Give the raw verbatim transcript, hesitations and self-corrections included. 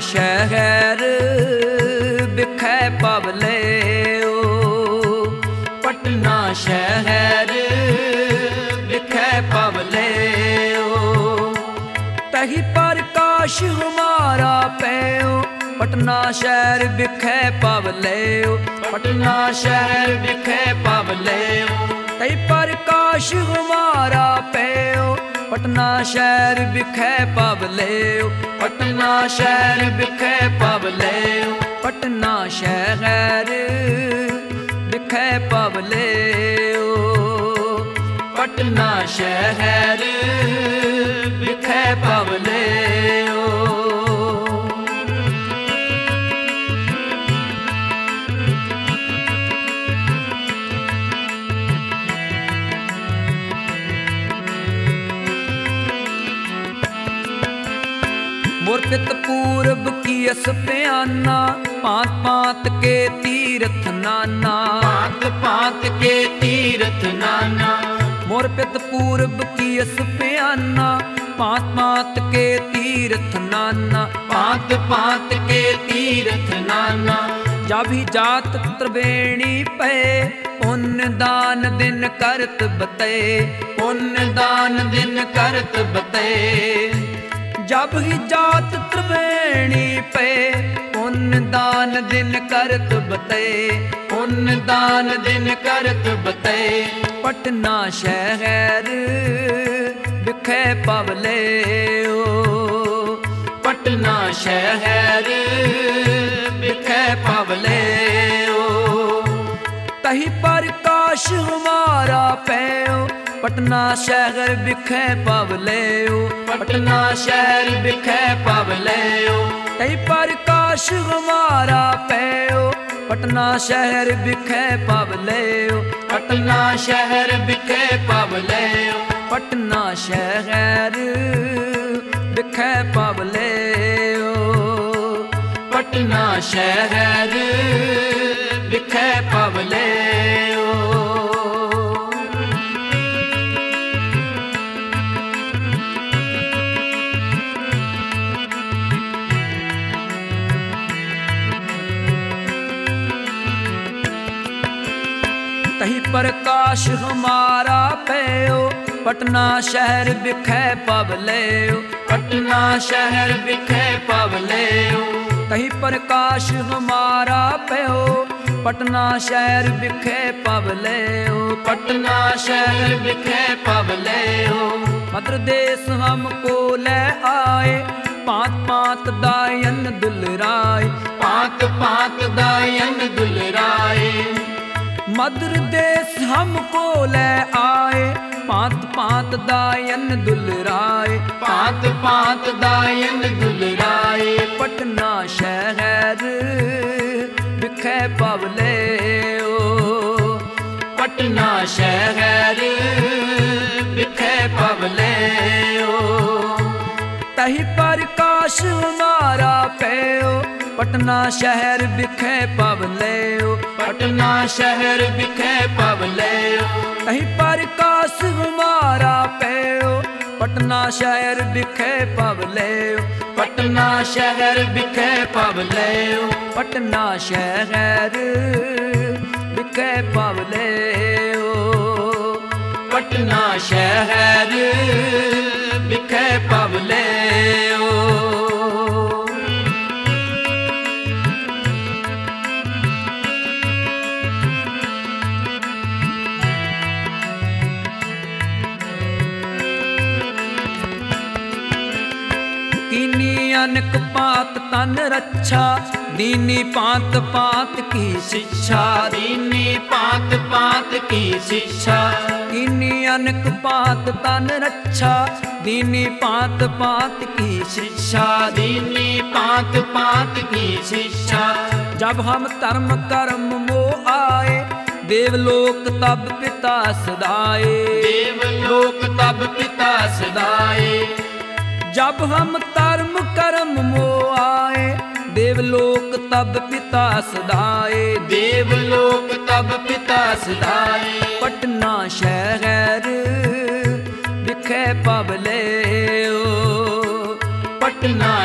शहर बिखै पवलेओ, पटना शहर बिखै पवलेओ। तही प्रकाश हमारा पैओ, पटना शहर बिखै पवलेओ, पटना शहर बिखै पवलेओ। तही प्रकाश हमारा पैओ, पटना शहर बिखै पवलेओ, पटना शहर बिखै पवलेओ। पटना शहर बिखै पवलेओ, पटना शहर बिखै पवलेओ। मोर पित पूरब की अस प्याना, पात पात के तीरथ नाना, पात पात के तीरथ नाना। मोर पित पूरब की अस प्याना, पात पात के तीरथ नाना, पात पात के तीरथ नाना। जा भी जात त्रिवेणी पे, पुण्य दान दिन करत बते, पुण्य दान दिन करत बते। जब ही जात त्रिवेणी पे, पुण्य दान दिन करत बते, पुण्य दान दिन करत बते। पटना शहर बिखै पवलेओ, पटना शहर बिखै पवलेओ। तही प्रकाश हमारा पैओ, पटना शहर बिखै पवलेओ, पटना शहर बिखै पवलेओ। तही प्रकाश हमारा पैओ, पटना शहर बिखै पवलेओ, पटना शहर बिखै पवलेओ। पटना शहर बिखै पवलेओ, पटना शहर बिखै पवलेओ। तही प्रकाश हमारा पैओ, पटना शहर बिखै पवलेओ, पटना शहर बिखै पवलेओ। तही प्रकाश हमारा पैओ, पटना शहर बिखै पवलेओ, पटना शहर बिखै पवलेओ। मद्र देश हमको ले आए, पात पात दायन दुलराए, पात पात दायन दुलराए। मद्र देश हमको ले आए, पात पात दायन दुलराए, पात पात दायन दुलराए। पटना शहर बिखै पवलेओ, पटना शहर बिखै पवलेओ। तही प्रकाश हमारा पैओ, पटना शहर बिखै पवलेओ, पटना शहर बिखै पवलेओ। तही प्रकाश हमारा पैओ, पटना शहर बिखै पवलेओ, पटना शहर बिखै पवलेओ। पटना शहर बिखै पवलेओ, पटना शहर बिखै पवलेओ। कीनी अनक पात तन रक्षा, दीनी पात पात की शिक्षा, दीनी पात पात की शिक्षा। कीनी अनक पात तन रक्षा, दीनी पात पात की शिक्षा, दीनी पात पात की शिक्षा। जब हम धर्म कर्म मोह आए, देवलोक तब पिता सदाए, देवलोक तब पिता सदाए। जब हम धर्म कर्म मोह आए, देवलोक तब पिता सदाए, देवलोक तब पिता सदाए। पटना शहर बिखै पवलेओ, पटना